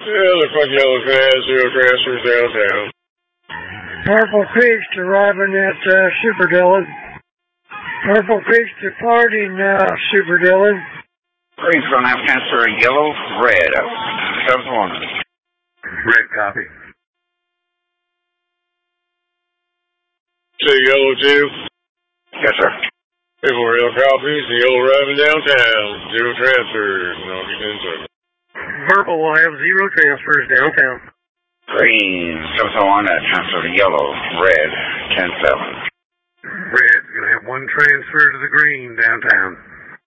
Yeah, looks like yellow has 0 transfers downtown. Purple Peach arriving at Super Dillon. Purple Peach departing Super Dillon. Green's going to have transfer yellow, red. 7-1. Red copy. Say yellow 2. Yes, sir. People real copies, the yellow arriving downtown. 0 transfers. No, get in. Purple will have 0 transfers downtown. Green, 7-1, transfer to yellow, red, 10-7. Red's going to have 1 transfer to the green downtown.